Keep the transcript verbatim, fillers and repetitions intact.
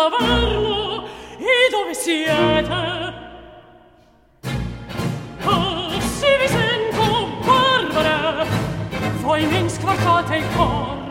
trovarlo. E dove siete? Oh, se vi sento, Barbara, voi mi squartate il cor.